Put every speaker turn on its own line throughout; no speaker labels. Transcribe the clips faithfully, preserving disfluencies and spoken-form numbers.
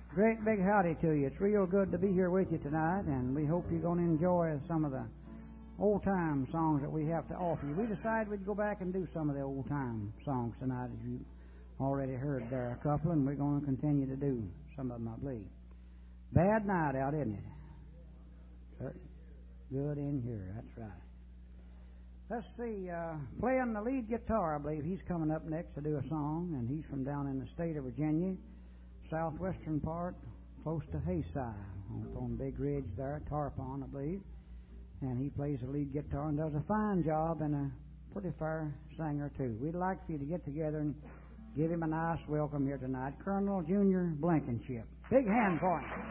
Great big howdy to you. It's real good to be here with you tonight, and we hope you're going to enjoy some of the old-time songs that we have to offer you. We decided we'd go back and do some of the old-time songs tonight, as you already heard there a couple, and we're going to continue to do some of them, I believe. Bad night out, isn't it? Good in here, that's right. Let's see, uh, playing the lead guitar, I believe he's coming up next to do a song, and he's from down in the state of Virginia, southwestern part, close to Hayside, on Big Ridge there, Tarpon, I believe. And he plays the lead guitar and does a fine job, and a pretty fair singer, too. We'd like for you to get together and give him a nice welcome here tonight. Colonel Junior Blankenship. Big hand for him.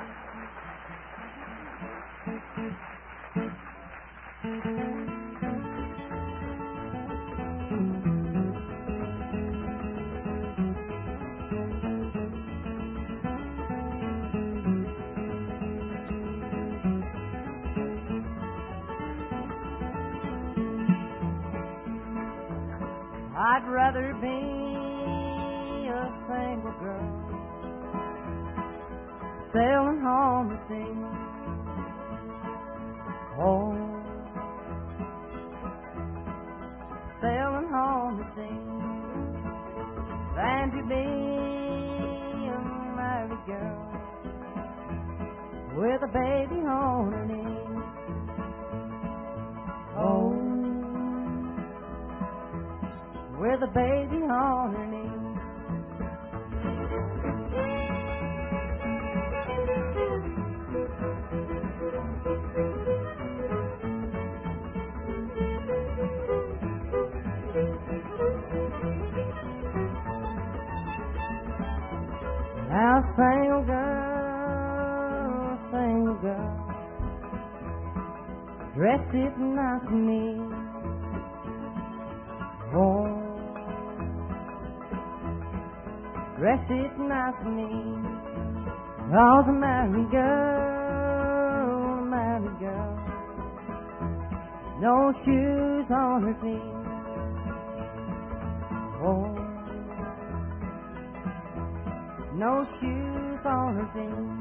I'd rather be a single girl sailing home to sea. Oh, sailing home to sea than to be a married girl with a baby on her knee. Oh, with a baby on her knee. Now, single girl, single girl, dress it nice and neat. Oh, dress it nice and neat. 'Cause a married girl, a married girl, no shoes on her feet. Oh, no shoes on her feet.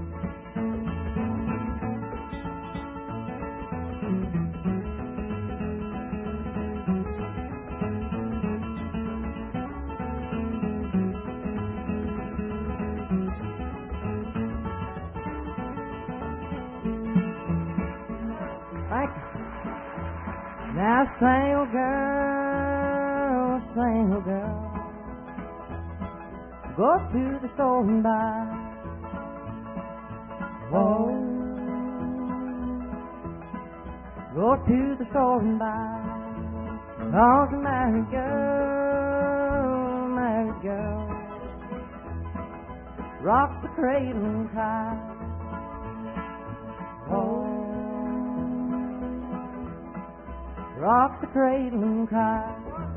Now, single girl, single girl, go to the store and buy. Oh, go to the store and buy. 'Cause a married girl, married girl, rocks the cradle and cries. Oh, rocks the cradle and cries.